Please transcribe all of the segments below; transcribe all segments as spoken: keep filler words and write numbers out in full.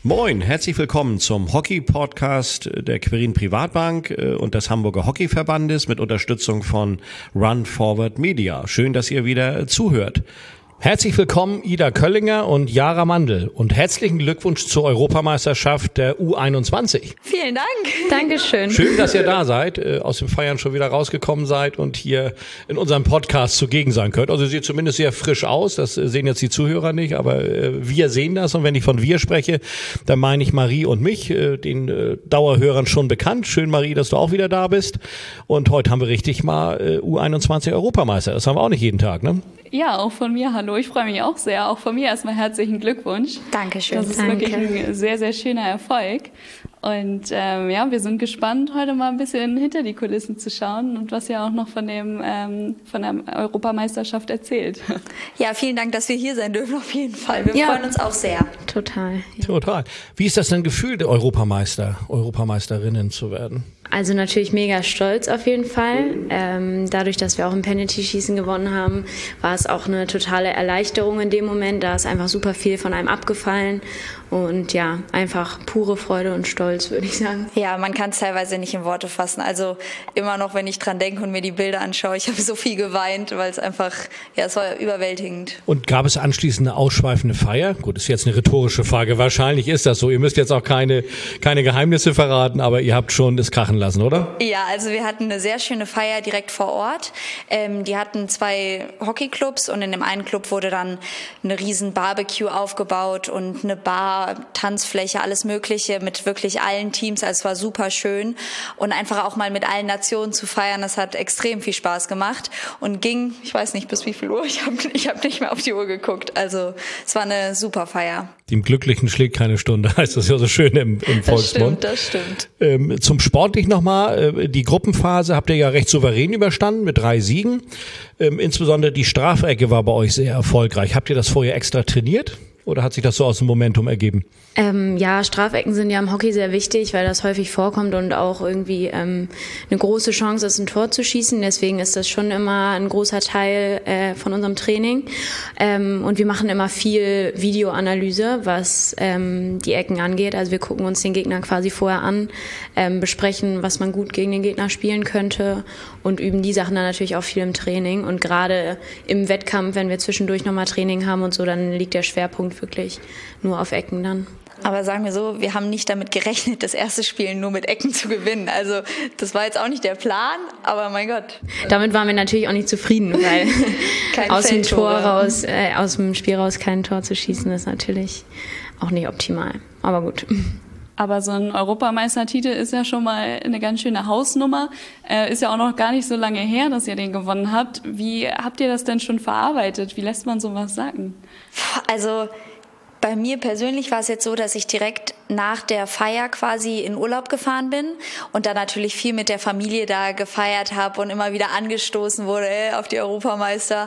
Moin, herzlich willkommen zum Hockey-Podcast der Quirin Privatbank und des Hamburger Hockeyverbandes mit Unterstützung von Run Forward Media. Schön, dass ihr wieder zuhört. Herzlich willkommen Ida Köllinger und Jara Mandl und herzlichen Glückwunsch zur Europameisterschaft der U einundzwanzig. Vielen Dank. Dankeschön. Schön, dass ihr da seid, aus dem Feiern schon wieder rausgekommen seid und hier in unserem Podcast zugegen sein könnt. Also sieht zumindest sehr frisch aus, das sehen jetzt die Zuhörer nicht, aber wir sehen das und wenn ich von wir spreche, dann meine ich Marie und mich, den Dauerhörern schon bekannt. Schön, Marie, dass du auch wieder da bist und heute haben wir richtig mal U einundzwanzig Europameister, das haben wir auch nicht jeden Tag, ne? Ja, auch von mir, hallo. Ich freue mich auch sehr. Auch von mir erstmal herzlichen Glückwunsch. Dankeschön. Das ist Danke. wirklich ein sehr, sehr schöner Erfolg. Und ähm, ja, wir sind gespannt, heute mal ein bisschen hinter die Kulissen zu schauen und was ihr auch noch von dem ähm, von der Europameisterschaft erzählt. Ja, vielen Dank, dass wir hier sein dürfen, auf jeden Fall. Wir ja. freuen uns auch sehr. Total. Ja. Total. Wie ist das denn Gefühl, der Europameister, Europameisterinnen zu werden? Also natürlich mega stolz auf jeden Fall. Ähm, dadurch, dass wir auch im Penalty-Schießen gewonnen haben, war es auch eine totale Erleichterung in dem Moment. Da ist einfach super viel von einem abgefallen. Und ja, einfach pure Freude und Stolz, würde ich sagen. Ja, man kann es teilweise nicht in Worte fassen. Also immer noch, wenn ich dran denke und mir die Bilder anschaue, ich habe so viel geweint, weil es einfach, ja, es war überwältigend. Und gab es anschließend eine ausschweifende Feier? Gut, ist jetzt eine rhetorische Frage. Wahrscheinlich ist das so. Ihr müsst jetzt auch keine, keine Geheimnisse verraten, aber ihr habt schon das krachen lassen, oder? Ja, also wir hatten eine sehr schöne Feier direkt vor Ort. Ähm, die hatten zwei Hockeyclubs und in dem einen Club wurde dann eine riesen Barbecue aufgebaut und eine Bar, Tanzfläche, alles Mögliche mit wirklich allen Teams. Also es war super schön und einfach auch mal mit allen Nationen zu feiern, das hat extrem viel Spaß gemacht und ging, ich weiß nicht bis wie viel Uhr, ich habe ich hab nicht mehr auf die Uhr geguckt. Also es war eine super Feier. Dem Glücklichen schlägt keine Stunde, heißt das ja so schön im, im Volksmund. Das stimmt, das stimmt. Ähm, zum Sportlich nochmal, die Gruppenphase habt ihr ja recht souverän überstanden mit drei Siegen. Ähm, insbesondere die Strafecke war bei euch sehr erfolgreich. Habt ihr das vorher extra trainiert? Oder hat sich das so aus dem Momentum ergeben? Ähm, ja, Strafecken sind ja im Hockey sehr wichtig, weil das häufig vorkommt und auch irgendwie ähm, eine große Chance ist, ein Tor zu schießen. Deswegen ist das schon immer ein großer Teil äh, von unserem Training. Ähm, und wir machen immer viel Videoanalyse, was ähm, die Ecken angeht. Also wir gucken uns den Gegner quasi vorher an, ähm, besprechen, was man gut gegen den Gegner spielen könnte und üben die Sachen dann natürlich auch viel im Training. Und gerade im Wettkampf, wenn wir zwischendurch nochmal Training haben und so, dann liegt der Schwerpunkt wirklich nur auf Ecken dann. Aber sagen wir so, wir haben nicht damit gerechnet, das erste Spiel nur mit Ecken zu gewinnen. Also das war jetzt auch nicht der Plan, aber mein Gott. Damit waren wir natürlich auch nicht zufrieden, weil aus dem Tor raus, äh, aus dem Spiel raus kein Tor zu schießen, ist natürlich auch nicht optimal. Aber gut. Aber so ein Europameistertitel ist ja schon mal eine ganz schöne Hausnummer. Äh, ist ja auch noch gar nicht so lange her, dass ihr den gewonnen habt. Wie habt ihr das denn schon verarbeitet? Wie lässt man sowas sagen? Also bei mir persönlich war es jetzt so, dass ich direkt nach der Feier quasi in Urlaub gefahren bin und dann natürlich viel mit der Familie da gefeiert habe und immer wieder angestoßen wurde ey, auf die Europameister.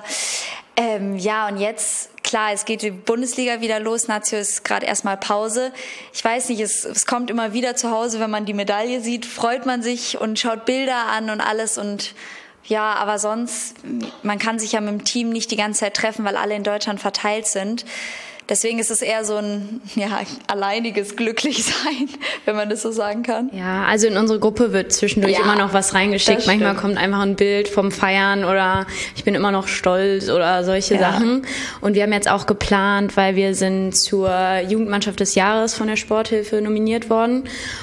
Ähm, ja, und jetzt, klar, es geht die Bundesliga wieder los. Nazio ist gerade erstmal Pause. Ich weiß nicht, es, es kommt immer wieder zu Hause, wenn man die Medaille sieht, freut man sich und schaut Bilder an und alles und ja, aber sonst, man kann sich ja mit dem Team nicht die ganze Zeit treffen, weil alle in Deutschland verteilt sind. Deswegen ist es eher so ein ja, alleiniges Glücklichsein, wenn man das so sagen kann. Ja, also in unsere Gruppe wird zwischendurch ja, immer noch was reingeschickt. Manchmal kommt einfach ein Bild vom Feiern oder ich bin immer noch stolz oder solche ja. Sachen. Und wir haben jetzt auch geplant, weil wir sind zur Jugendmannschaft des Jahres von der Sporthilfe nominiert worden.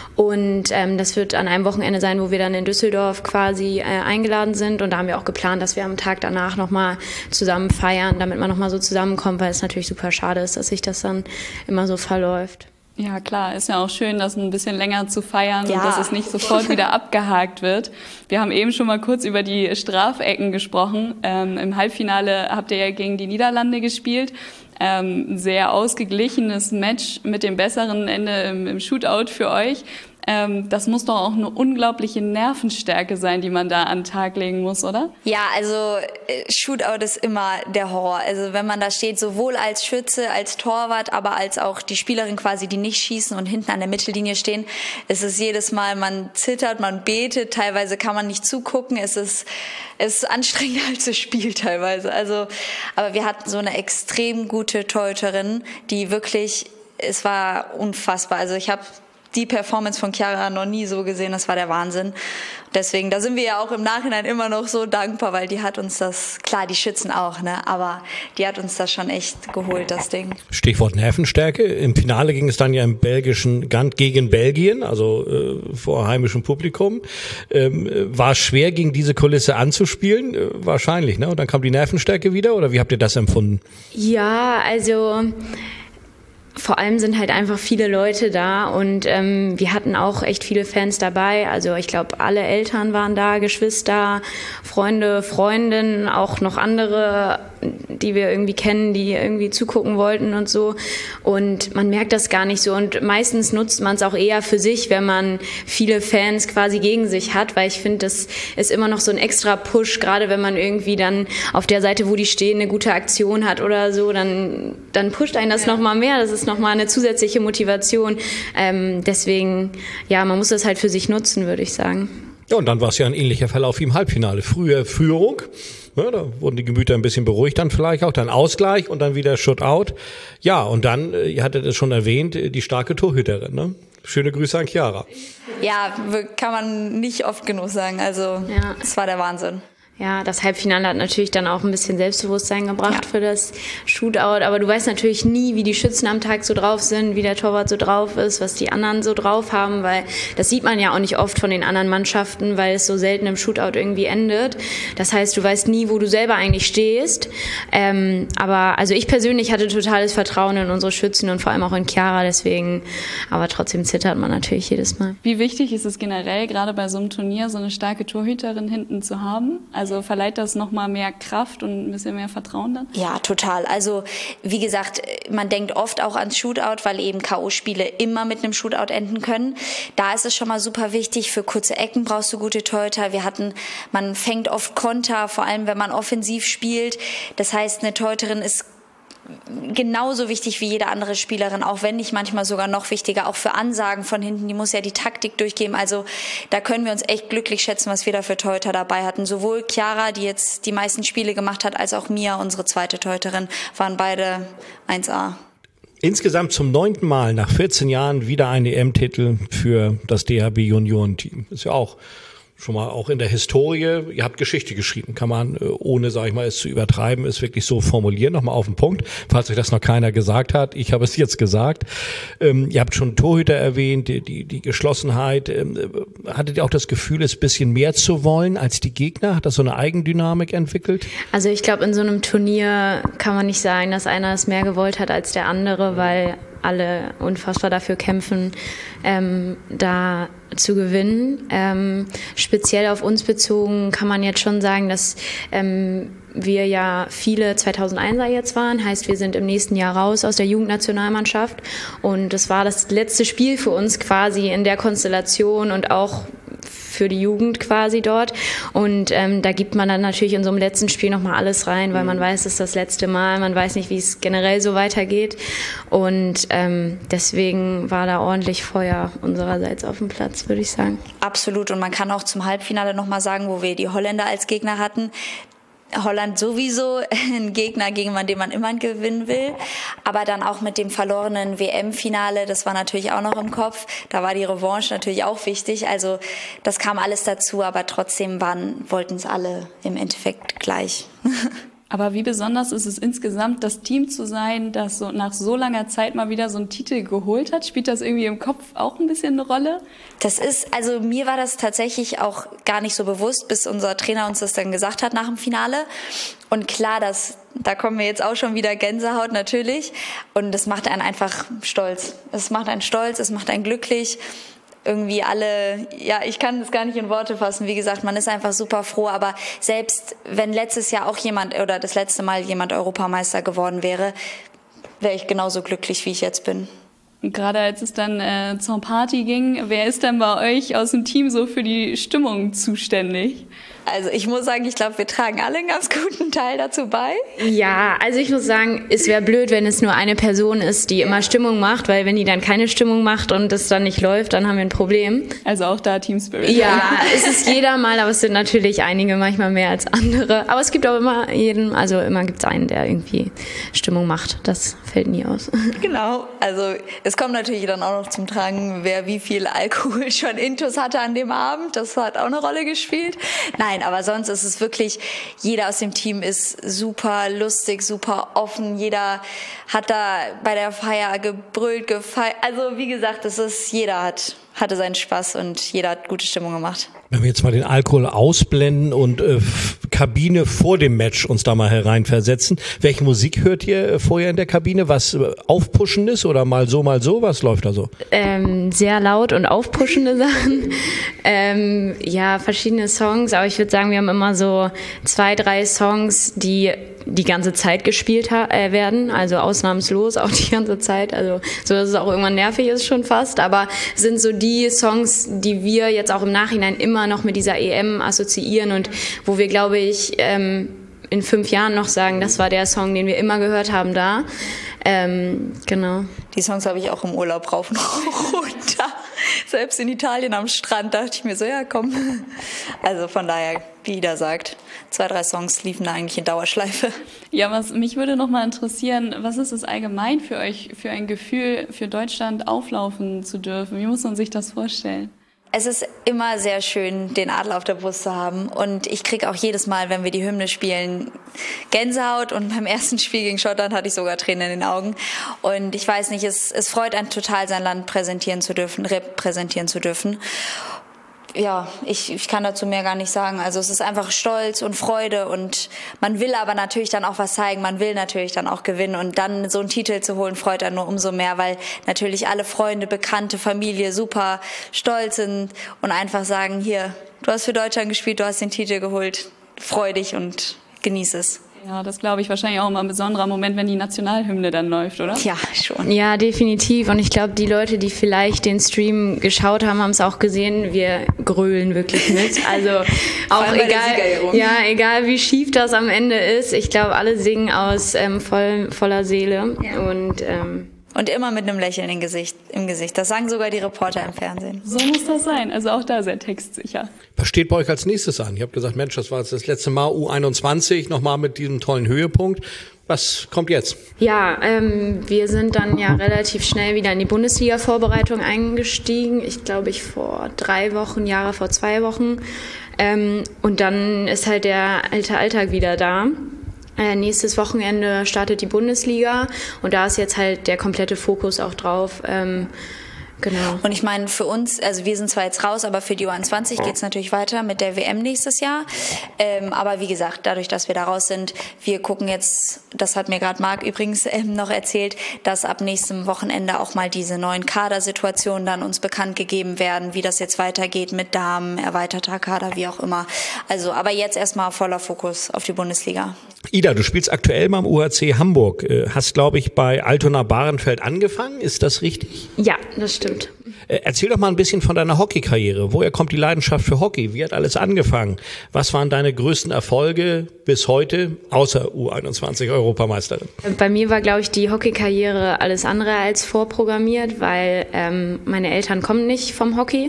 Und ähm, das wird an einem Wochenende sein, wo wir dann in Düsseldorf quasi äh, eingeladen sind. Und da haben wir auch geplant, dass wir am Tag danach nochmal zusammen feiern, damit man nochmal so zusammenkommt, weil es natürlich super schade ist, dass sich das dann immer so verläuft. Ja klar, ist ja auch schön, das ein bisschen länger zu feiern ja. und dass es nicht sofort wieder abgehakt wird. Wir haben eben schon mal kurz über die Strafecken gesprochen. Ähm, im Halbfinale habt ihr ja gegen die Niederlande gespielt. Ähm, sehr ausgeglichenes Match mit dem besseren Ende im, im Shootout für euch. Ähm, das muss doch auch eine unglaubliche Nervenstärke sein, die man da an den Tag legen muss, oder? Ja, also äh, Shootout ist immer der Horror. Also wenn man da steht, sowohl als Schütze, als Torwart, aber als auch die Spielerin quasi, die nicht schießen und hinten an der Mittellinie stehen, ist es jedes Mal, man zittert, man betet, teilweise kann man nicht zugucken, es ist, es ist anstrengender als das Spiel teilweise. Also, aber wir hatten so eine extrem gute Torhüterin, die wirklich es war unfassbar. Also ich habe die Performance von Chiara noch nie so gesehen, das war der Wahnsinn. Deswegen, da sind wir ja auch im Nachhinein immer noch so dankbar, weil die hat uns das, klar, die Schützen auch, ne, aber die hat uns das schon echt geholt, das Ding. Stichwort Nervenstärke. Im Finale ging es dann ja im belgischen Gant gegen Belgien, also äh, vor heimischem Publikum. Ähm, war es schwer, gegen diese Kulisse anzuspielen? Äh, wahrscheinlich, ne? Und dann kam die Nervenstärke wieder, oder wie habt ihr das empfunden? Ja, also vor allem sind halt einfach viele Leute da und ähm, wir hatten auch echt viele Fans dabei. Also ich glaube, alle Eltern waren da, Geschwister, Freunde, Freundinnen, auch noch andere, die wir irgendwie kennen, die irgendwie zugucken wollten und so. Und man merkt das gar nicht so. Und meistens nutzt man es auch eher für sich, wenn man viele Fans quasi gegen sich hat, weil ich finde, das ist immer noch so ein extra Push, gerade wenn man irgendwie dann auf der Seite, wo die stehen, eine gute Aktion hat oder so, dann, dann pusht einen das ja. nochmal mehr. Das ist nochmal eine zusätzliche Motivation. Ähm, deswegen, ja, man muss das halt für sich nutzen, würde ich sagen. Ja, und dann war es ja ein ähnlicher Verlauf wie im Halbfinale. Frühe Führung, ja, da wurden die Gemüter ein bisschen beruhigt dann vielleicht auch, dann Ausgleich und dann wieder Shutout. Ja, und dann, ihr hattet es schon erwähnt, die starke Torhüterin, ne? Schöne Grüße an Chiara. Ja, kann man nicht oft genug sagen. Also, ja. Das war der Wahnsinn. Ja, das Halbfinale hat natürlich dann auch ein bisschen Selbstbewusstsein gebracht ja. für das Shootout. Aber du weißt natürlich nie, wie die Schützen am Tag so drauf sind, wie der Torwart so drauf ist, was die anderen so drauf haben, weil das sieht man ja auch nicht oft von den anderen Mannschaften, weil es so selten im Shootout irgendwie endet. Das heißt, du weißt nie, wo du selber eigentlich stehst. Ähm, aber also ich persönlich hatte totales Vertrauen in unsere Schützen und vor allem auch in Chiara, deswegen, aber trotzdem zittert man natürlich jedes Mal. Wie wichtig ist es generell, gerade bei so einem Turnier, so eine starke Torhüterin hinten zu haben? Also verleiht das nochmal mehr Kraft und ein bisschen mehr Vertrauen dann? Ja, total. Also wie gesagt, man denkt oft auch ans Shootout, weil eben K O-Spiele immer mit einem Shootout enden können. Da ist es schon mal super wichtig. Für kurze Ecken brauchst du gute Torhüter. Wir hatten, man fängt oft Konter, vor allem wenn man offensiv spielt. Das heißt, eine Torhüterin ist genauso wichtig wie jede andere Spielerin, auch wenn nicht manchmal sogar noch wichtiger, auch für Ansagen von hinten, die muss ja die Taktik durchgeben, also da können wir uns echt glücklich schätzen, was wir da für Torhüter dabei hatten. Sowohl Chiara, die jetzt die meisten Spiele gemacht hat, als auch Mia, unsere zweite Torhüterin, waren beide eins A. Insgesamt zum neunten Mal nach vierzehn Jahren wieder ein E M-Titel für das D H B Juniorenteam. Ist ja auch schon mal auch in der Historie, ihr habt Geschichte geschrieben, kann man, ohne, sag ich mal, es zu übertreiben, es wirklich so formulieren, nochmal auf den Punkt, falls euch das noch keiner gesagt hat, ich habe es jetzt gesagt. Ähm, ihr habt schon Torhüter erwähnt, die, die, die Geschlossenheit, ähm, hattet ihr auch das Gefühl, es ein bisschen mehr zu wollen als die Gegner? Hat das so eine Eigendynamik entwickelt? Also ich glaube, in so einem Turnier kann man nicht sagen, dass einer es mehr gewollt hat als der andere, weil alle unfassbar dafür kämpfen, ähm, da zu gewinnen. Ähm, speziell auf uns bezogen kann man jetzt schon sagen, dass ähm, wir ja viele zweitausendeinser jetzt waren. Heißt, wir sind im nächsten Jahr raus aus der Jugendnationalmannschaft. Und das war das letzte Spiel für uns quasi in der Konstellation und auch für die Jugend quasi dort. Und ähm, da gibt man dann natürlich in so einem letzten Spiel nochmal alles rein, weil man weiß, es ist das letzte Mal, man weiß nicht, wie es generell so weitergeht. Und ähm, deswegen war da ordentlich Feuer unsererseits auf dem Platz, würde ich sagen. Absolut. Und man kann auch zum Halbfinale nochmal sagen, wo wir die Holländer als Gegner hatten. Holland sowieso ein Gegner, gegen den man immer gewinnen will. Aber dann auch mit dem verlorenen W M-Finale, das war natürlich auch noch im Kopf. Da war die Revanche natürlich auch wichtig. Also das kam alles dazu, aber trotzdem waren, wollten es alle im Endeffekt gleich. Aber wie besonders ist es insgesamt, das Team zu sein, das so nach so langer Zeit mal wieder so einen Titel geholt hat? Spielt das irgendwie im Kopf auch ein bisschen eine Rolle? Das ist, also mir war das tatsächlich auch gar nicht so bewusst, bis unser Trainer uns das dann gesagt hat nach dem Finale. Und klar, das, da kommen wir jetzt auch schon wieder Gänsehaut natürlich. Und das macht einen einfach stolz. Es macht einen stolz, es macht einen glücklich. Irgendwie alle, ja, ich kann das gar nicht in Worte fassen. Wie gesagt, man ist einfach super froh. Aber selbst wenn letztes Jahr auch jemand oder das letzte Mal jemand Europameister geworden wäre, wäre ich genauso glücklich, wie ich jetzt bin. Und gerade als es dann äh, zur Party ging, wer ist denn bei euch aus dem Team so für die Stimmung zuständig? Also ich muss sagen, ich glaube, wir tragen alle einen ganz guten Teil dazu bei. Ja, also ich muss sagen, es wäre blöd, wenn es nur eine Person ist, die immer Stimmung macht, weil wenn die dann keine Stimmung macht und es dann nicht läuft, dann haben wir ein Problem. Also auch da Team Spirit. Ja, es ist jeder mal, aber es sind natürlich einige manchmal mehr als andere. Aber es gibt auch immer jeden, also immer gibt es einen, der irgendwie Stimmung macht. Das fällt nie aus. Genau, also es kommt natürlich dann auch noch zum Tragen, wer wie viel Alkohol schon intus hatte an dem Abend. Das hat auch eine Rolle gespielt. Nein, aber sonst ist es wirklich, jeder aus dem Team ist super lustig, super offen. Jeder hat da bei der Feier gebrüllt, gefeiert. Also wie gesagt, es ist, jeder hat, hatte seinen Spaß und jeder hat gute Stimmung gemacht. Wenn wir jetzt mal den Alkohol ausblenden und äh, Kabine vor dem Match uns da mal hereinversetzen, welche Musik hört ihr äh, vorher in der Kabine? Was äh, Aufpuschendes oder mal so, mal so? Was läuft da so? Ähm, sehr laut und aufpuschende Sachen. Ähm, ja, verschiedene Songs, aber ich würde sagen, wir haben immer so zwei, drei Songs, die die ganze Zeit gespielt ha- äh, werden, also ausnahmslos auch die ganze Zeit, also so, dass es auch irgendwann nervig ist schon fast, aber sind so die Songs, die wir jetzt auch im Nachhinein immer noch mit dieser E M assoziieren und wo wir, glaube ich, ähm, in fünf Jahren noch sagen, das war der Song, den wir immer gehört haben da. Ähm, genau. Die Songs habe ich auch im Urlaub rauf und runter. Selbst in Italien am Strand dachte ich mir so, ja komm. Also von daher, wie Ida sagt, zwei, drei Songs liefen da eigentlich in Dauerschleife. Ja, was mich würde noch mal interessieren, was ist es allgemein für euch, für ein Gefühl, für Deutschland auflaufen zu dürfen? Wie muss man sich das vorstellen? Es ist immer sehr schön, den Adler auf der Brust zu haben. Und ich kriege auch jedes Mal, wenn wir die Hymne spielen, Gänsehaut. Und beim ersten Spiel gegen Schottland hatte ich sogar Tränen in den Augen. Und ich weiß nicht, es, es freut einen total, sein Land präsentieren zu dürfen, repräsentieren zu dürfen. Ja, ich, ich kann dazu mehr gar nicht sagen. Also es ist einfach Stolz und Freude und man will aber natürlich dann auch was zeigen. Man will natürlich dann auch gewinnen und dann so einen Titel zu holen, freut einen nur umso mehr, weil natürlich alle Freunde, Bekannte, Familie super stolz sind und einfach sagen, hier, du hast für Deutschland gespielt, du hast den Titel geholt, freu dich und genieß es. Ja, das glaube ich wahrscheinlich auch immer ein besonderer Moment, wenn die Nationalhymne dann läuft, oder? Ja, schon. Ja, definitiv. Und ich glaube, die Leute, die vielleicht den Stream geschaut haben, haben es auch gesehen. Wir grölen wirklich mit. Also auch egal, ja, egal wie schief das am Ende ist. Ich glaube, alle singen aus ähm, voll, voller Seele. Ja. Und ähm, Und immer mit einem Lächeln im Gesicht, im Gesicht. Das sagen sogar die Reporter im Fernsehen. So muss das sein. Also auch da sehr textsicher. Was steht bei euch als nächstes an? Ich habe gesagt, Mensch, das war jetzt das letzte Mal U einundzwanzig, nochmal mit diesem tollen Höhepunkt. Was kommt jetzt? Ja, ähm, wir sind dann ja relativ schnell wieder in die Bundesliga-Vorbereitung eingestiegen. Ich glaube, ich vor drei Wochen, Jahre vor zwei Wochen. Ähm, und dann ist halt der alte Alltag wieder da. Äh, nächstes Wochenende startet die Bundesliga und da ist jetzt halt der komplette Fokus auch drauf. Ähm, genau. Und ich meine, für uns, also wir sind zwar jetzt raus, aber für die U einundzwanzig geht es natürlich weiter mit der W M nächstes Jahr. Ähm, aber wie gesagt, dadurch, dass wir da raus sind, wir gucken jetzt, das hat mir gerade Marc übrigens ähm, noch erzählt, dass ab nächstem Wochenende auch mal diese neuen Kadersituationen dann uns bekannt gegeben werden, wie das jetzt weitergeht mit Damen, erweiterter Kader, wie auch immer. Also, aber jetzt erstmal voller Fokus auf die Bundesliga. Ida, du spielst aktuell beim U H C Hamburg. Hast, glaube ich, bei Altona Bahrenfeld angefangen. Ist das richtig? Ja, das stimmt. Erzähl doch mal ein bisschen von deiner Hockeykarriere. Woher kommt die Leidenschaft für Hockey? Wie hat alles angefangen? Was waren deine größten Erfolge bis heute, außer U einundzwanzig Europameisterin? Bei mir war, glaube ich, die Hockeykarriere alles andere als vorprogrammiert, weil ähm, meine Eltern kommen nicht vom Hockey.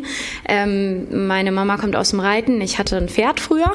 Ähm, meine Mama kommt aus dem Reiten. Ich hatte ein Pferd früher.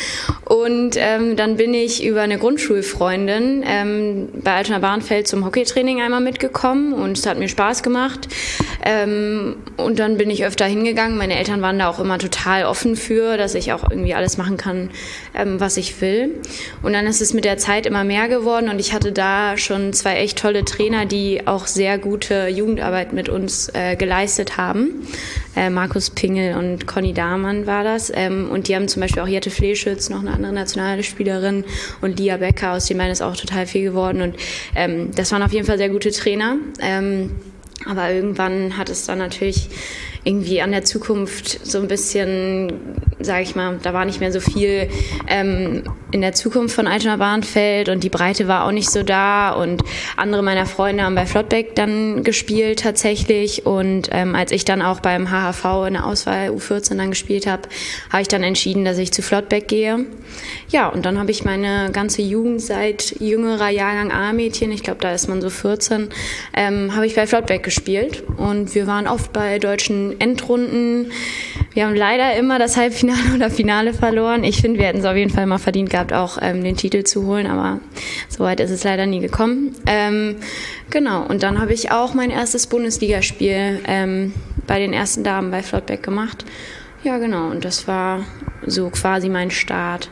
Und ähm, dann bin ich über eine Grundschulfreundin ähm, bei Altona Bahrenfeld zum Hockeytraining einmal mitgekommen und es hat mir Spaß gemacht. Ähm, und dann bin ich öfter hingegangen. Meine Eltern waren da auch immer total offen für, dass ich auch irgendwie alles machen kann, ähm, was ich will. Und dann ist es mit der Zeit immer mehr geworden und ich hatte da schon zwei echt tolle Trainer, die auch sehr gute Jugendarbeit mit uns äh, geleistet haben. Äh, Markus Pingel und Conny Dahmann war das. Ähm, und die haben zum Beispiel auch Jette Fleschütz, noch eine andere nationale Spielerin, und Lia Becker, aus den beiden ist auch total viel geworden. Und ähm, das waren auf jeden Fall sehr gute Trainer. Ähm, aber irgendwann hat es dann natürlich irgendwie an der Zukunft so ein bisschen, sage ich mal, da war nicht mehr so viel ähm, in der Zukunft von Altona Bahrenfeld und die Breite war auch nicht so da und andere meiner Freunde haben bei Flottbek dann gespielt tatsächlich und ähm, als ich dann auch beim H H V in der Auswahl U vierzehn dann gespielt habe, habe ich dann entschieden, dass ich zu Flottbek gehe. Ja, und dann habe ich meine ganze Jugend seit jüngerer Jahrgang A-Mädchen, ich glaube, da ist man so vierzehn, ähm, habe ich bei Flottbek gespielt und wir waren oft bei deutschen Endrunden. Wir haben leider immer das Halbfinale oder Finale verloren. Ich finde, wir hätten es auf jeden Fall mal verdient gehabt, auch ähm, den Titel zu holen, aber so weit ist es leider nie gekommen. Ähm, genau, und dann habe ich auch mein erstes Bundesligaspiel ähm, bei den ersten Damen bei Flottbek gemacht. Ja, genau, und das war so quasi mein Start.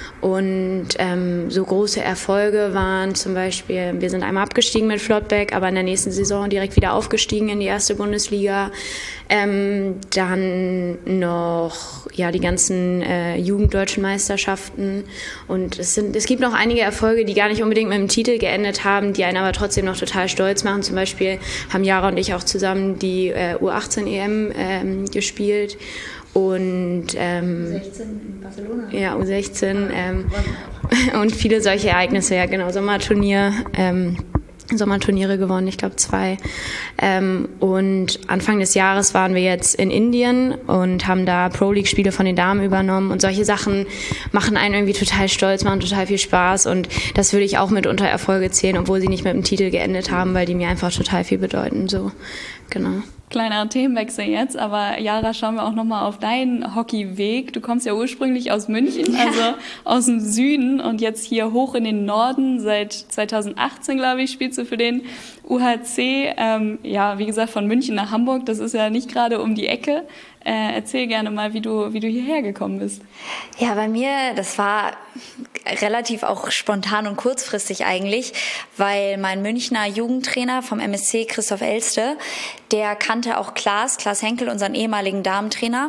Und ähm, so große Erfolge waren zum Beispiel, wir sind einmal abgestiegen mit Flottbek, aber in der nächsten Saison direkt wieder aufgestiegen in die erste Bundesliga. Ähm, dann noch ja die ganzen äh, jugenddeutschen Meisterschaften und es sind es gibt noch einige Erfolge, die gar nicht unbedingt mit dem Titel geendet haben, die einen aber trotzdem noch total stolz machen. Zum Beispiel haben Jara und ich auch zusammen die äh, U achtzehn E M ähm, gespielt. Und ähm, U sechzehn in Barcelona. Ja, U sechzehn ähm, und viele solche Ereignisse, ja genau, Sommerturnier, ähm, Sommerturniere gewonnen, ich glaube zwei. Ähm, und Anfang des Jahres waren wir jetzt in Indien und haben da Pro-League-Spiele von den Damen übernommen und solche Sachen machen einen irgendwie total stolz, machen total viel Spaß und das würde ich auch mit unter Erfolge zählen, obwohl sie nicht mit dem Titel geendet haben, weil die mir einfach total viel bedeuten, so, genau. Kleiner Themenwechsel jetzt, aber Jara, schauen wir auch nochmal auf deinen Hockeyweg. Du kommst ja ursprünglich aus München, also aus dem Süden und jetzt hier hoch in den Norden. Seit zweitausendachtzehn, glaube ich, spielst du für den U H C. Ähm, ja, wie gesagt, von München nach Hamburg, das ist ja nicht gerade um die Ecke. Äh, erzähl gerne mal, wie du, wie du hierher gekommen bist. Ja, bei mir, das war relativ auch spontan und kurzfristig eigentlich, weil mein Münchner Jugendtrainer vom M S C, Christoph Elste, der kannte auch Klaas, Klaas Henkel, unseren ehemaligen Damentrainer.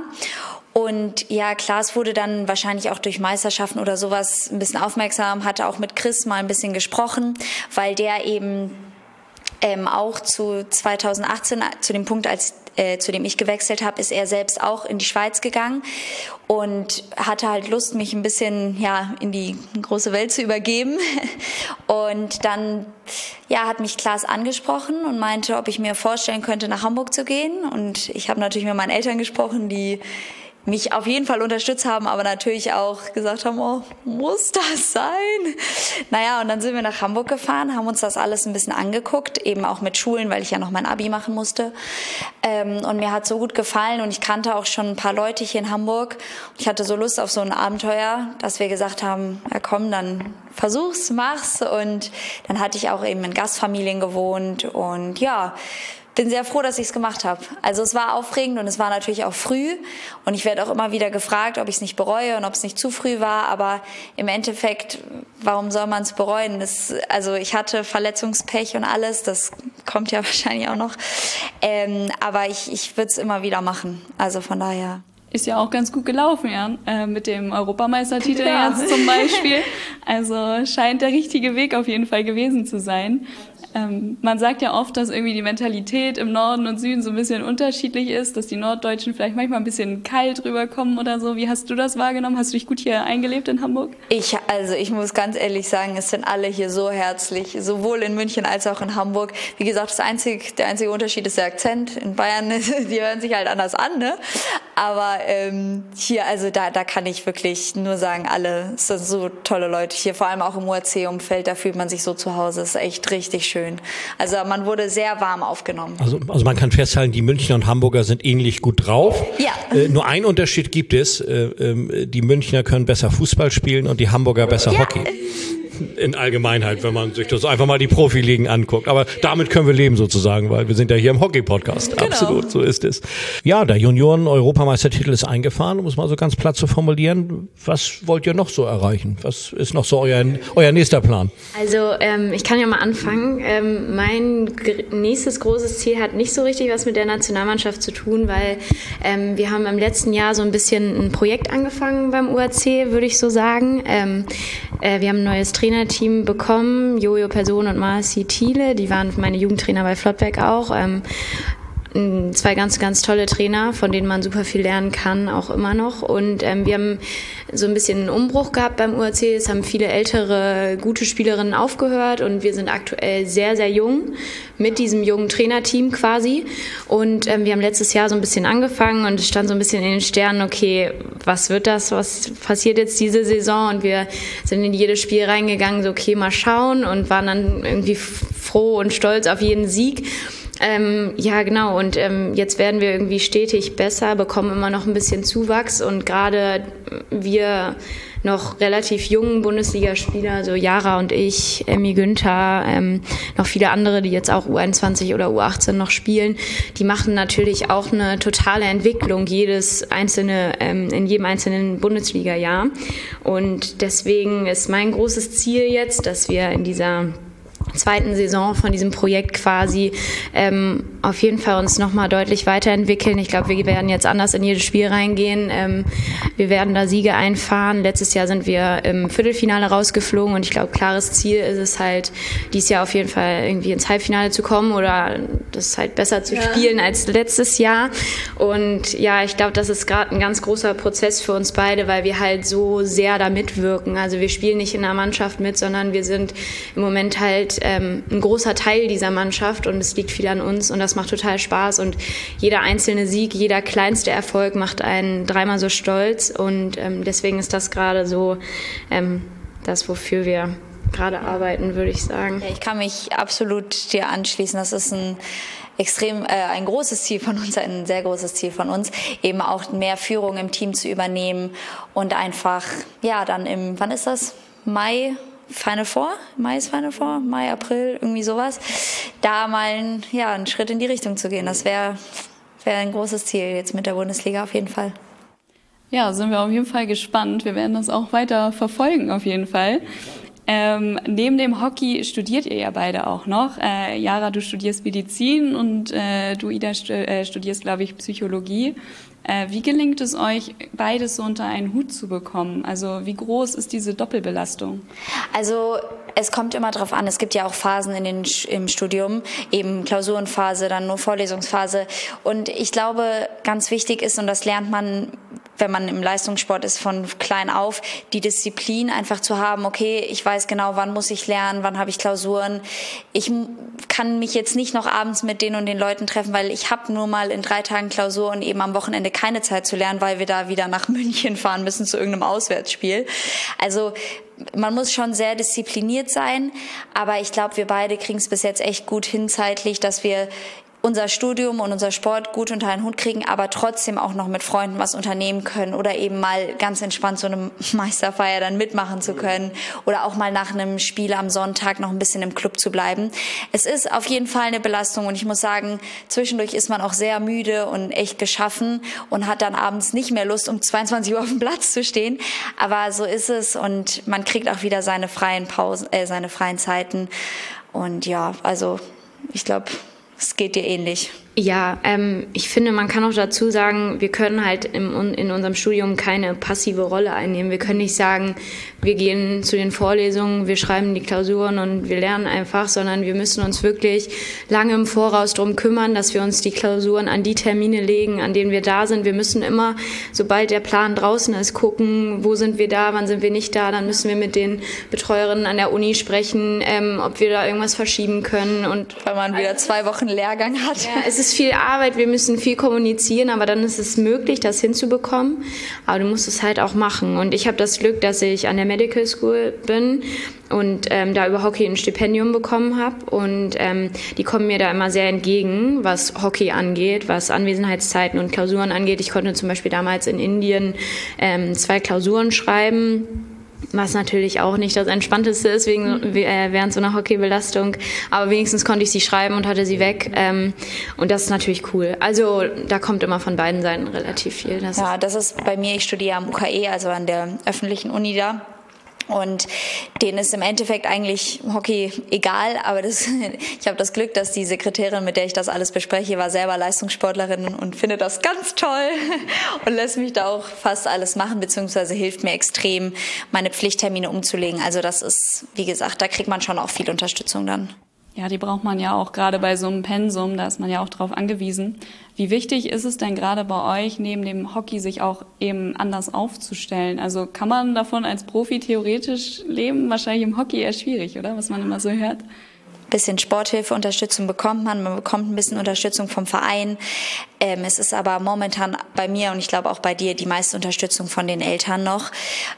Und ja, Klaas wurde dann wahrscheinlich auch durch Meisterschaften oder sowas ein bisschen aufmerksam, hatte auch mit Chris mal ein bisschen gesprochen, weil der eben ähm, auch zu zweitausendachtzehn, zu dem Punkt, als Äh, zu dem ich gewechselt habe, ist er selbst auch in die Schweiz gegangen und hatte halt Lust, mich ein bisschen ja in die große Welt zu übergeben. Und dann ja hat mich Klaas angesprochen und meinte, ob ich mir vorstellen könnte, nach Hamburg zu gehen. Und ich habe natürlich mit meinen Eltern gesprochen, die mich auf jeden Fall unterstützt haben, aber natürlich auch gesagt haben, oh, muss das sein? Naja, und dann sind wir nach Hamburg gefahren, haben uns das alles ein bisschen angeguckt, eben auch mit Schulen, weil ich ja noch mein Abi machen musste. Ähm, und mir hat so gut gefallen und ich kannte auch schon ein paar Leute hier in Hamburg. Ich hatte so Lust auf so ein Abenteuer, dass wir gesagt haben, ja komm, dann versuch's, mach's. Und dann hatte ich auch eben in Gastfamilien gewohnt und ja, bin sehr froh, dass ich es gemacht habe. Also es war aufregend und es war natürlich auch früh und ich werde auch immer wieder gefragt, ob ich es nicht bereue und ob es nicht zu früh war, aber im Endeffekt, warum soll man es bereuen? Das, also ich hatte Verletzungspech und alles, das kommt ja wahrscheinlich auch noch, ähm, aber ich, ich würde es immer wieder machen, also von daher. Ist ja auch ganz gut gelaufen, ja, äh, mit dem Europameistertitel ja. jetzt zum Beispiel. Also scheint der richtige Weg auf jeden Fall gewesen zu sein. Ähm, man sagt ja oft, dass irgendwie die Mentalität im Norden und Süden so ein bisschen unterschiedlich ist, dass die Norddeutschen vielleicht manchmal ein bisschen kalt rüberkommen oder so. Wie hast du das wahrgenommen? Hast du dich gut hier eingelebt in Hamburg? Ich, also ich muss ganz ehrlich sagen, es sind alle hier so herzlich, sowohl in München als auch in Hamburg. Wie gesagt, das einzige, der einzige Unterschied ist der Akzent. In Bayern, die hören sich halt anders an, ne? Aber ähm, hier, also da, da kann ich wirklich nur sagen, alle sind so tolle Leute hier, vor allem auch im U H C-Umfeld, da fühlt man sich so zu Hause. Das ist echt richtig schön. Also man wurde sehr warm aufgenommen. Also, also man kann festhalten, die Münchner und Hamburger sind ähnlich gut drauf. Ja. Äh, nur einen Unterschied gibt es. Äh, äh, die Münchner können besser Fußball spielen und die Hamburger besser ja. Hockey. In Allgemeinheit, wenn man sich das einfach mal die Profiligen anguckt. Aber damit können wir leben sozusagen, weil wir sind ja hier im Hockey-Podcast. Genau. Absolut, so ist es. Ja, der Junioren-Europameistertitel ist eingefahren, um es mal so ganz platt zu formulieren. Was wollt ihr noch so erreichen? Was ist noch so euer, euer nächster Plan? Also ähm, ich kann ja mal anfangen. Ähm, mein g- nächstes großes Ziel hat nicht so richtig was mit der Nationalmannschaft zu tun, weil ähm, wir haben im letzten Jahr so ein bisschen ein Projekt angefangen beim U H C, würde ich so sagen. Ähm, äh, wir haben ein neues Trainerteam bekommen, Jojo Person und Marci Thiele, die waren meine Jugendtrainer bei Flottbek auch. Ähm, zwei ganz, ganz tolle Trainer, von denen man super viel lernen kann, auch immer noch. Und ähm, wir haben so ein bisschen einen Umbruch gehabt beim U A C. Es haben viele ältere, gute Spielerinnen aufgehört und wir sind aktuell sehr, sehr jung mit diesem jungen Trainerteam quasi. Und ähm, wir haben letztes Jahr so ein bisschen angefangen und es stand so ein bisschen in den Sternen, okay, was wird das, was passiert jetzt diese Saison? Und wir sind in jedes Spiel reingegangen, so okay, mal schauen und waren dann irgendwie froh und stolz auf jeden Sieg. Ähm, ja, genau. Und ähm, jetzt werden wir irgendwie stetig besser, bekommen immer noch ein bisschen Zuwachs und gerade wir noch relativ jungen Bundesligaspieler, so Jara und ich, Emmy Günther, ähm, noch viele andere, die jetzt auch U einundzwanzig oder U achtzehn noch spielen, die machen natürlich auch eine totale Entwicklung jedes einzelne, ähm, in jedem einzelnen Bundesliga-Jahr. Und deswegen ist mein großes Ziel jetzt, dass wir in dieser zweiten Saison von diesem Projekt quasi ähm, auf jeden Fall uns nochmal deutlich weiterentwickeln. Ich glaube, wir werden jetzt anders in jedes Spiel reingehen. Ähm, wir werden da Siege einfahren. Letztes Jahr sind wir im Viertelfinale rausgeflogen und ich glaube, klares Ziel ist es halt, dieses Jahr auf jeden Fall irgendwie ins Halbfinale zu kommen oder das halt besser zu ja. spielen als letztes Jahr. Und ja, ich glaube, das ist gerade ein ganz großer Prozess für uns beide, weil wir halt so sehr da mitwirken. Also wir spielen nicht in einer Mannschaft mit, sondern wir sind im Moment halt ähm, ein großer Teil dieser Mannschaft und es liegt viel an uns und das macht total Spaß und jeder einzelne Sieg, jeder kleinste Erfolg macht einen dreimal so stolz und ähm, deswegen ist das gerade so ähm, das, wofür wir gerade arbeiten, würde ich sagen. Ja, ich kann mich absolut dir anschließen. Das ist ein extrem äh, ein großes Ziel von uns, ein sehr großes Ziel von uns, eben auch mehr Führung im Team zu übernehmen und einfach, ja, dann im, wann ist das? Mai? Final Four, Mai ist Final Four, Mai, April, irgendwie sowas, da mal ein, ja, einen Schritt in die Richtung zu gehen. Das wäre wär ein großes Ziel jetzt mit der Bundesliga auf jeden Fall. Ja, sind wir auf jeden Fall gespannt. Wir werden das auch weiter verfolgen auf jeden Fall. Ähm, neben dem Hockey studiert ihr ja beide auch noch. Äh, Jara, du studierst Medizin und äh, du, Ida, stu- äh, studierst, glaube ich, Psychologie. Äh, wie gelingt es euch, beides so unter einen Hut zu bekommen? Also wie groß ist diese Doppelbelastung? Also es kommt immer drauf an. Es gibt ja auch Phasen in den, im Studium, eben Klausurenphase, dann nur Vorlesungsphase. Und ich glaube, ganz wichtig ist, und das lernt man, wenn man im Leistungssport ist, von klein auf, die Disziplin einfach zu haben, okay, ich weiß genau, wann muss ich lernen, wann habe ich Klausuren. Ich kann mich jetzt nicht noch abends mit den und den Leuten treffen, weil ich habe nur mal in drei Tagen Klausur und eben am Wochenende keine Zeit zu lernen, weil wir da wieder nach München fahren müssen zu irgendeinem Auswärtsspiel. Also man muss schon sehr diszipliniert sein, aber ich glaube, wir beide kriegen es bis jetzt echt gut hin zeitlich, dass wir unser Studium und unser Sport gut unter einen Hut kriegen, aber trotzdem auch noch mit Freunden was unternehmen können oder eben mal ganz entspannt so eine Meisterfeier dann mitmachen zu können oder auch mal nach einem Spiel am Sonntag noch ein bisschen im Club zu bleiben. Es ist auf jeden Fall eine Belastung und ich muss sagen, zwischendurch ist man auch sehr müde und echt geschaffen und hat dann abends nicht mehr Lust, um zweiundzwanzig Uhr auf dem Platz zu stehen. Aber so ist es und man kriegt auch wieder seine freien Pausen, äh, seine freien Zeiten. Und ja, also ich glaube, es geht dir ähnlich. Ja, ähm, ich finde, man kann auch dazu sagen, wir können halt im, in unserem Studium keine passive Rolle einnehmen. Wir können nicht sagen, wir gehen zu den Vorlesungen, wir schreiben die Klausuren und wir lernen einfach, sondern wir müssen uns wirklich lange im Voraus darum kümmern, dass wir uns die Klausuren an die Termine legen, an denen wir da sind. Wir müssen immer, sobald der Plan draußen ist, gucken, wo sind wir da, wann sind wir nicht da. Dann müssen wir mit den Betreuerinnen an der Uni sprechen, ähm, ob wir da irgendwas verschieben können. Und weil man wieder zwei Wochen Lehrgang hat. Ja, es ist viel Arbeit, wir müssen viel kommunizieren, aber dann ist es möglich, das hinzubekommen. Aber du musst es halt auch machen. Und ich habe das Glück, dass ich an der Medical School bin und ähm, da über Hockey ein Stipendium bekommen habe. Und ähm, die kommen mir da immer sehr entgegen, was Hockey angeht, was Anwesenheitszeiten und Klausuren angeht. Ich konnte zum Beispiel damals in Indien ähm, zwei Klausuren schreiben, was natürlich auch nicht das Entspannteste ist wegen, äh, während so einer Hockeybelastung. Aber wenigstens konnte ich sie schreiben und hatte sie weg. Ähm, und das ist natürlich cool. Also da kommt immer von beiden Seiten relativ viel. Das ja, das ist bei mir, ich studiere am U K E, also an der öffentlichen Uni da. Und denen ist im Endeffekt eigentlich Hockey egal, aber das, ich habe das Glück, dass die Sekretärin, mit der ich das alles bespreche, war selber Leistungssportlerin und findet das ganz toll und lässt mich da auch fast alles machen, beziehungsweise hilft mir extrem, meine Pflichttermine umzulegen. Also das ist, wie gesagt, da kriegt man schon auch viel Unterstützung dann. Ja, die braucht man ja auch gerade bei so einem Pensum, da ist man ja auch drauf angewiesen. Wie wichtig ist es denn gerade bei euch, neben dem Hockey sich auch eben anders aufzustellen? Also kann man davon als Profi theoretisch leben? Wahrscheinlich im Hockey eher schwierig, oder? Was man immer so hört. Bisschen Sporthilfe, Unterstützung bekommt man, man bekommt ein bisschen Unterstützung vom Verein. Ähm, es ist aber momentan bei mir und ich glaube auch bei dir die meiste Unterstützung von den Eltern noch.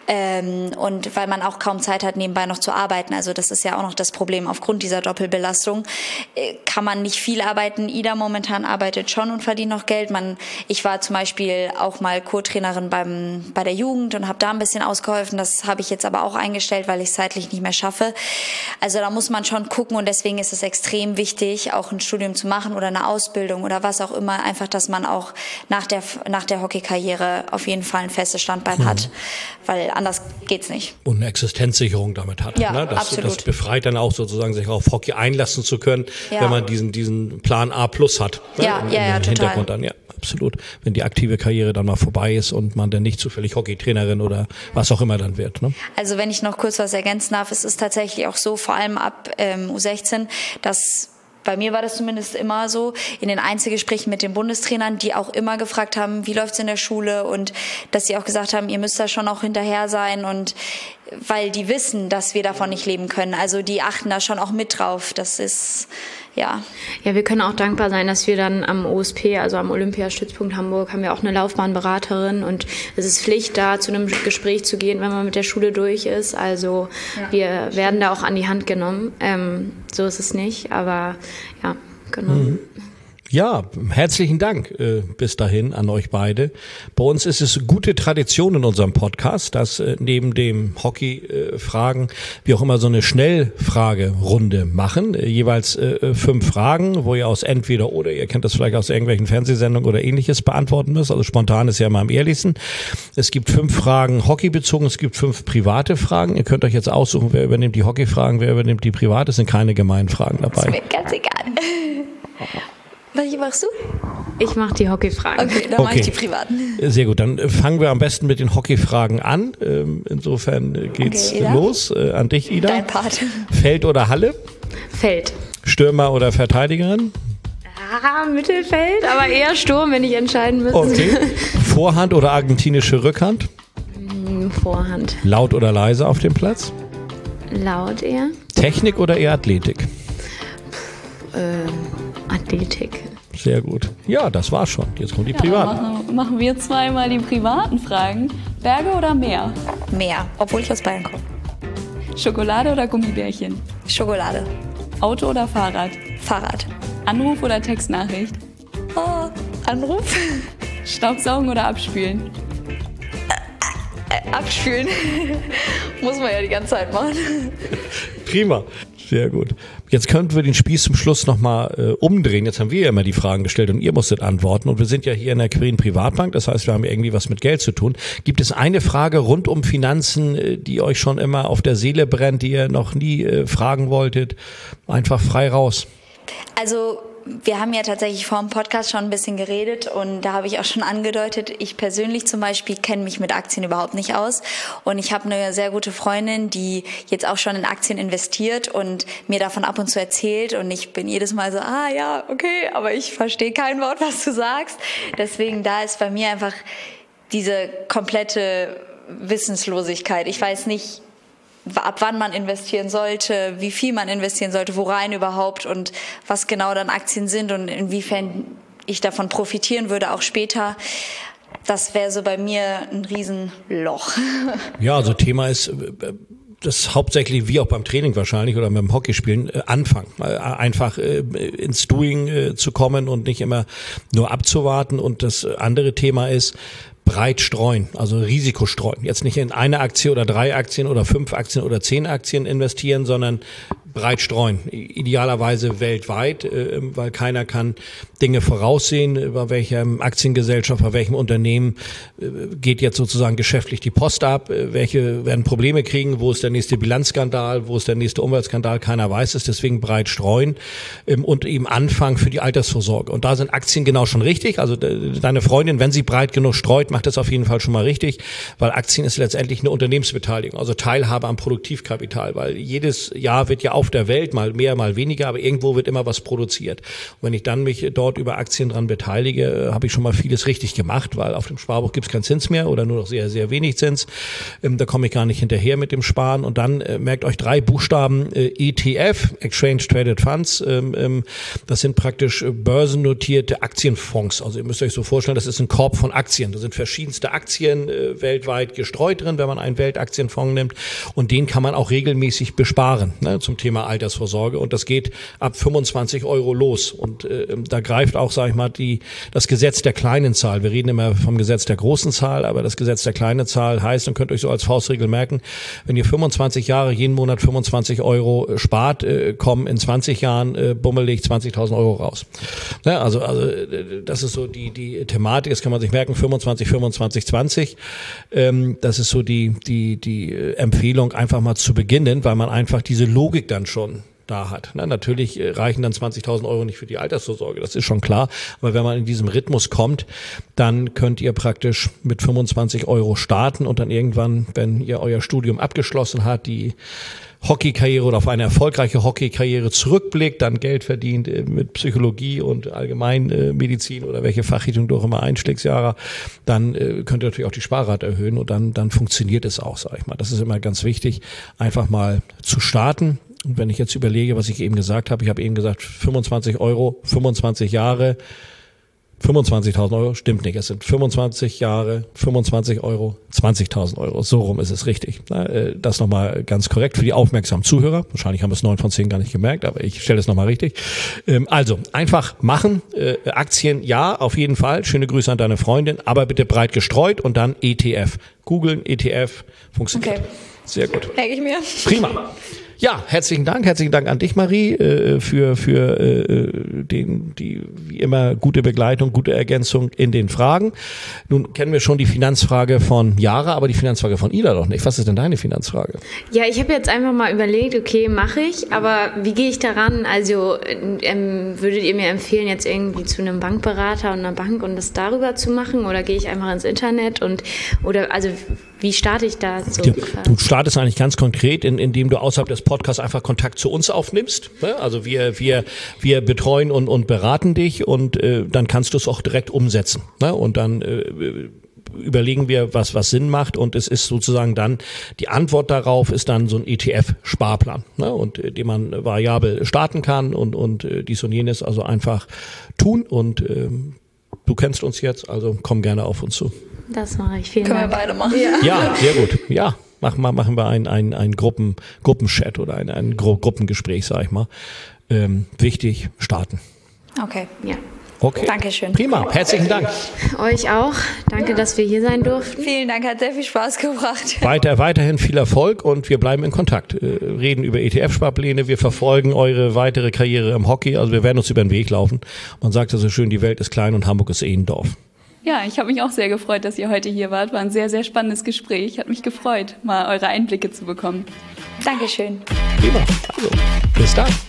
Ähm, und weil man auch kaum Zeit hat, nebenbei noch zu arbeiten, also das ist ja auch noch das Problem, aufgrund dieser Doppelbelastung äh, kann man nicht viel arbeiten. Ida momentan arbeitet schon und verdient noch Geld. Man, ich war zum Beispiel auch mal Co-Trainerin beim, bei der Jugend und habe da ein bisschen ausgeholfen. Das habe ich jetzt aber auch eingestellt, weil ich es zeitlich nicht mehr schaffe. Also da muss man schon gucken und deswegen Deswegen ist es extrem wichtig, auch ein Studium zu machen oder eine Ausbildung oder was auch immer, einfach, dass man auch nach der, nach der Hockeykarriere auf jeden Fall ein festes Standbein mhm. hat, weil anders geht's nicht. Und eine Existenzsicherung damit hat. Ja, ne? das, absolut. Das befreit dann auch sozusagen, sich auf Hockey einlassen zu können, ja. wenn man diesen, diesen Plan A plus hat. Ne? Ja, Im, ja, ja, im total. Hintergrund dann, ja. Absolut. Wenn die aktive Karriere dann mal vorbei ist und man dann nicht zufällig Hockeytrainerin oder was auch immer dann wird. Ne? Also wenn ich noch kurz was ergänzen darf, es ist tatsächlich auch so, vor allem ab ähm, U sechzehn, dass bei mir war das zumindest immer so, in den Einzelgesprächen mit den Bundestrainern, die auch immer gefragt haben, wie läuft's in der Schule und dass sie auch gesagt haben, ihr müsst da schon auch hinterher sein und weil die wissen, dass wir davon nicht leben können. Also die achten da schon auch mit drauf. Das ist, ja. Ja, wir können auch dankbar sein, dass wir dann am O S P, also am Olympiastützpunkt Hamburg, haben wir auch eine Laufbahnberaterin und es ist Pflicht, da zu einem Gespräch zu gehen, wenn man mit der Schule durch ist. Also ja, wir werden da auch an die Hand genommen. Ähm, so ist es nicht, aber ja, genau. Mhm. Ja, herzlichen Dank äh, bis dahin an euch beide. Bei uns ist es gute Tradition in unserem Podcast, dass äh, neben dem Hockey-Fragen äh, wir auch immer so eine Schnellfragerunde machen. Äh, jeweils äh, fünf Fragen, wo ihr aus entweder oder, ihr kennt das vielleicht aus irgendwelchen Fernsehsendungen oder ähnliches, beantworten müsst. Also spontan ist ja immer am ehrlichsten. Es gibt fünf Fragen hockeybezogen, es gibt fünf private Fragen. Ihr könnt euch jetzt aussuchen, wer übernimmt die Hockey-Fragen, wer übernimmt die private. Es sind keine gemeinen Fragen dabei. Ist mir ganz egal. Welche machst du? Ich mache die Hockeyfragen. Okay, dann okay. mache ich die privaten. Sehr gut, dann fangen wir am besten mit den Hockeyfragen an. Insofern geht's okay, los. An dich, Ida. Dein Part. Feld oder Halle? Feld. Stürmer oder Verteidigerin? Ah, Mittelfeld, aber eher Sturm, wenn ich entscheiden müsste. Okay. Vorhand oder argentinische Rückhand? Vorhand. Laut oder leise auf dem Platz? Laut eher. Technik oder eher Athletik? Puh, ähm, Athletik. Sehr gut. Ja, das war's schon. Jetzt kommen die ja, privaten. Machen, machen wir zweimal die privaten Fragen. Berge oder Meer? Meer, obwohl ich aus Bayern komme. Schokolade oder Gummibärchen? Schokolade. Auto oder Fahrrad? Fahrrad. Anruf oder Textnachricht? Oh, Anruf. Staubsaugen oder abspülen? Äh, äh, abspülen. Muss man ja die ganze Zeit machen. Prima. Sehr gut. Jetzt könnten wir den Spieß zum Schluss nochmal äh, umdrehen. Jetzt haben wir ja immer die Fragen gestellt und ihr musstet antworten. Und wir sind ja hier in der Quirin Privatbank. Das heißt, wir haben irgendwie was mit Geld zu tun. Gibt es eine Frage rund um Finanzen, äh, die euch schon immer auf der Seele brennt, die ihr noch nie äh, fragen wolltet? Einfach frei raus. Also wir haben ja tatsächlich vor dem Podcast schon ein bisschen geredet und da habe ich auch schon angedeutet, ich persönlich zum Beispiel kenne mich mit Aktien überhaupt nicht aus und ich habe eine sehr gute Freundin, die jetzt auch schon in Aktien investiert und mir davon ab und zu erzählt und ich bin jedes Mal so, ah ja, okay, aber ich verstehe kein Wort, was du sagst. Deswegen da ist bei mir einfach diese komplette Wissenslosigkeit. Ich weiß nicht, ab wann man investieren sollte, wie viel man investieren sollte, worein überhaupt und was genau dann Aktien sind und inwiefern ich davon profitieren würde, auch später. Das wäre so bei mir ein Riesenloch. Ja, also Thema ist, das hauptsächlich wie auch beim Training wahrscheinlich oder beim Hockeyspielen, äh, anfangen. Äh, einfach äh, ins Doing äh, zu kommen und nicht immer nur abzuwarten. Und das andere Thema ist, breit streuen, also Risiko streuen. Jetzt nicht in eine Aktie oder drei Aktien oder fünf Aktien oder zehn Aktien investieren, sondern breit streuen. Idealerweise weltweit, äh, weil keiner kann Dinge voraussehen, bei welcher Aktiengesellschaft, bei welchem Unternehmen äh, geht jetzt sozusagen geschäftlich die Post ab, äh, welche werden Probleme kriegen, wo ist der nächste Bilanzskandal, wo ist der nächste Umweltskandal, keiner weiß es, deswegen breit streuen ähm, und eben Anfang für die Altersvorsorge. Und da sind Aktien genau schon richtig, also de- deine Freundin, wenn sie breit genug streut, macht das auf jeden Fall schon mal richtig, weil Aktien ist letztendlich eine Unternehmensbeteiligung, also Teilhabe am Produktivkapital, weil jedes Jahr wird ja auf auf der Welt, mal mehr, mal weniger, aber irgendwo wird immer was produziert. Und wenn ich dann mich dort über Aktien dran beteilige, habe ich schon mal vieles richtig gemacht, weil auf dem Sparbuch gibt es keinen Zins mehr oder nur noch sehr, sehr wenig Zins. Ähm, da komme ich gar nicht hinterher mit dem Sparen. Und dann äh, merkt euch drei Buchstaben äh, E T F, Exchange Traded Funds. Ähm, ähm, das sind praktisch äh, börsennotierte Aktienfonds. Also ihr müsst euch so vorstellen, das ist ein Korb von Aktien. Da sind verschiedenste Aktien äh, weltweit gestreut drin, wenn man einen Weltaktienfonds nimmt. Und den kann man auch regelmäßig besparen, ne, zum Thema Altersvorsorge. Und das geht ab fünfundzwanzig Euro los. Und äh, da greift auch, sage ich mal, die, das Gesetz der kleinen Zahl. Wir reden immer vom Gesetz der großen Zahl, aber das Gesetz der kleinen Zahl heißt, und könnt euch so als Faustregel merken, wenn ihr fünfundzwanzig Jahre jeden Monat fünfundzwanzig Euro spart, äh, kommen in zwanzig Jahren äh, bummelig zwanzigtausend Euro raus. Ne, also, also das ist so die, die Thematik, das kann man sich merken, fünfundzwanzig, fünfundzwanzig, zwanzig. Ähm, das ist so die, die, die Empfehlung, einfach mal zu beginnen, weil man einfach diese Logik dann schon da hat. Na, natürlich reichen dann zwanzigtausend Euro nicht für die Altersvorsorge, das ist schon klar. Aber wenn man in diesem Rhythmus kommt, dann könnt ihr praktisch mit fünfundzwanzig Euro starten und dann irgendwann, wenn ihr euer Studium abgeschlossen habt, die Hockeykarriere oder auf eine erfolgreiche Hockeykarriere zurückblickt, dann Geld verdient mit Psychologie und Allgemeinmedizin oder welche Fachrichtung du auch immer einschlägst, Jahre, dann könnt ihr natürlich auch die Sparrate erhöhen und dann, dann funktioniert es auch, sag ich mal. Das ist immer ganz wichtig, einfach mal zu starten. Und wenn ich jetzt überlege, was ich eben gesagt habe, ich habe eben gesagt, fünfundzwanzig Euro, fünfundzwanzig Jahre, fünfundzwanzigtausend Euro, stimmt nicht, es sind fünfundzwanzig Jahre, fünfundzwanzig Euro, zwanzigtausend Euro, so rum ist es richtig. Das nochmal ganz korrekt für die aufmerksamen Zuhörer, wahrscheinlich haben es neun von zehn gar nicht gemerkt, aber ich stelle es nochmal richtig. Also, einfach machen, Aktien, ja, auf jeden Fall, schöne Grüße an deine Freundin, aber bitte breit gestreut und dann E T F. Googeln, E T F, funktioniert. Okay. Sehr gut. Merke ich mir. Prima. Ja, herzlichen Dank, herzlichen Dank an dich, Marie, äh, für für äh, den die wie immer gute Begleitung, gute Ergänzung in den Fragen. Nun kennen wir schon die Finanzfrage von Jara, aber die Finanzfrage von Ida noch nicht. Was ist denn deine Finanzfrage? Ja, ich habe jetzt einfach mal überlegt, okay, mache ich, aber wie gehe ich daran? Also ähm, würdet ihr mir empfehlen, jetzt irgendwie zu einem Bankberater und einer Bank und das darüber zu machen, oder gehe ich einfach ins Internet und oder also wie starte ich da so? Du, du startest eigentlich ganz konkret, in, indem du außerhalb des Podcasts einfach Kontakt zu uns aufnimmst. Ne? Also wir wir wir betreuen und und beraten dich und äh, dann kannst du es auch direkt umsetzen. Ne? Und dann äh, überlegen wir, was was Sinn macht, und es ist sozusagen dann die Antwort darauf ist dann so ein E T F-Sparplan, ne? Und äh, den man variabel starten kann und und äh, dies und jenes, also einfach tun, und äh, du kennst uns jetzt, also komm gerne auf uns zu. Das mache ich. Vielen Können Dank. wir beide machen. Ja, ja, sehr gut. Ja, machen wir machen wir ein ein ein Gruppen Gruppenchat oder ein ein Gru- Gruppengespräch, sag ich mal. Ähm, wichtig, starten. Okay. Ja. Okay. Dankeschön. Prima. Herzlichen Dank. Euch auch. Danke, dass wir hier sein durften. Vielen Dank, hat sehr viel Spaß gebracht. Weiter, weiterhin viel Erfolg, und wir bleiben in Kontakt. Äh, reden über E T F-Sparpläne, wir verfolgen eure weitere Karriere im Hockey, also wir werden uns über den Weg laufen. Man sagt ja so schön, die Welt ist klein und Hamburg ist eh ein Dorf. Ja, ich habe mich auch sehr gefreut, dass ihr heute hier wart. War ein sehr, sehr spannendes Gespräch. Hat mich gefreut, mal eure Einblicke zu bekommen. Dankeschön. Prima. Also, bis dann.